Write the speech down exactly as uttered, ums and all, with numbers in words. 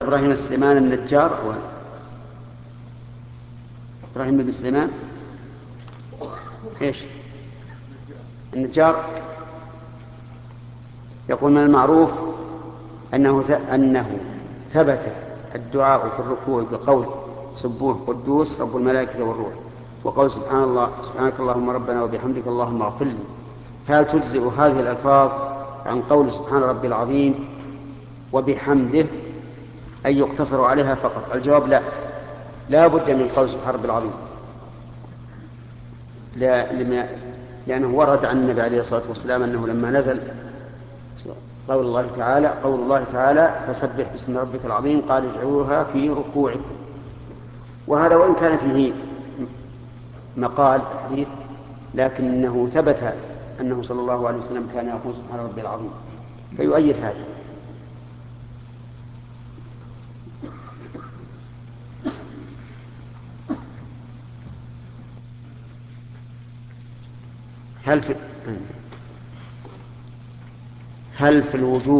إبراهيم سليمان النجار أو إبراهيم بن سليمان إيش النجار. يقول من المعروف أنه أنه ثبت الدعاء في الركوع بقول سبوح قدوس رب الملائكة والروح، وقول سبحان الله سبحانك اللهم ربنا وبحمدك اللهم اغفر لي. فهل تجزئ هذه الألفاظ عن قول سبحان ربي العظيم وبحمده أن يقتصر عليها فقط؟ الجواب لا، لا بد من قول سبحان ربي العظيم، لا لما لأنه ورد عن النبي عليه الصلاة والسلام أنه لما نزل قول الله تعالى قول الله تعالى فسبح باسم ربك العظيم قال اجعلوها في ركوعكم. وهذا وإن كان فيه مقال الحديث لكنه ثبت أنه صلى الله عليه وسلم كان يقول سبحان ربي العظيم فيؤيد هذا. هل في هل في الوجوب